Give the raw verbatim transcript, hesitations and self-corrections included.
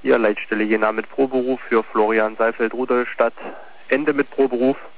Hier Leitstelle Jena mit Proberuf für Florian Seifeld, Rudolstadt, Ende mit Proberuf.